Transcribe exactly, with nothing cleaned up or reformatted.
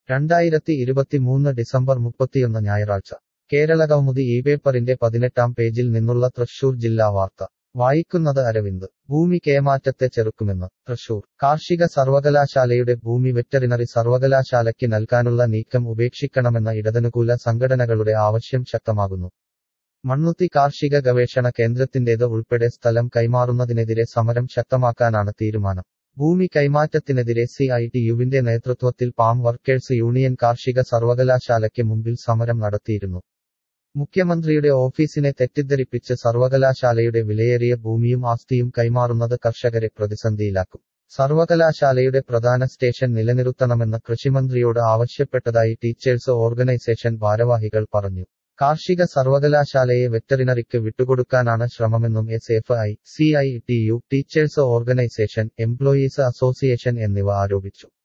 രണ്ടായിരത്തി ഇരുപത്തിമൂന്ന് ഡിസംബർ മുപ്പത്തിയൊന്ന് ഞായറാഴ്ച കേരളകൗമുദി ഈ പേപ്പറിന്റെ പതിനെട്ടാം പേജിൽ നിന്നുള്ള തൃശൂർ ജില്ലാ വാർത്ത വായിക്കുന്നത് അരവിന്ദ് ഭൂമി കൈമാറ്റത്തെ ചെറുക്കുമെന്ന് തൃശൂർ കാർഷിക സർവകലാശാലയുടെ ഭൂമി വെറ്ററിനറി സർവകലാശാലയ്ക്ക് നൽകാനുള്ള നീക്കം ഉപേക്ഷിക്കണമെന്ന ഇടതനുകൂല സംഘടനകളുടെ ആവശ്യം ശക്തമാകുന്നു. മണ്ണുത്തി കാർഷിക ഗവേഷണ കേന്ദ്രത്തിന്റേത് ഉൾപ്പെടെ സ്ഥലം കൈമാറുന്നതിനെതിരെ സമരം ശക്തമാക്കാനാണ് തീരുമാനം. ഭൂമി കൈമാറ്റത്തിനെതിരെ സി ഐ ടി യുവിന്റെ നേതൃത്വത്തിൽ പാം വർക്കേഴ്സ് യൂണിയൻ കാർഷിക സർവകലാശാലയ്ക്ക് മുമ്പിൽ സമരം നടത്തിയിരുന്നു. മുഖ്യമന്ത്രിയുടെ ഓഫീസിനെ തെറ്റിദ്ധരിപ്പിച്ച് സർവകലാശാലയുടെ വിലയേറിയ ഭൂമിയും ആസ്തിയും കൈമാറുന്നത് കർഷകരെ പ്രതിസന്ധിയിലാക്കും. സർവകലാശാലയുടെ പ്രധാന സ്റ്റേഷൻ നിലനിർത്തണമെന്ന് കൃഷിമന്ത്രിയോട് ആവശ്യപ്പെട്ടതായി ടീച്ചേഴ്സ് ഓർഗനൈസേഷൻ ഭാരവാഹികൾ പറഞ്ഞു. കാർഷിക സർവകലാശാലയെ വെറ്ററിനറിക്ക് വിട്ടുകൊടുക്കാനാണ് ശ്രമമെന്നും S F I, C I T U, teachers organisation, employees association എന്നിവ ആരോപിച്ചു.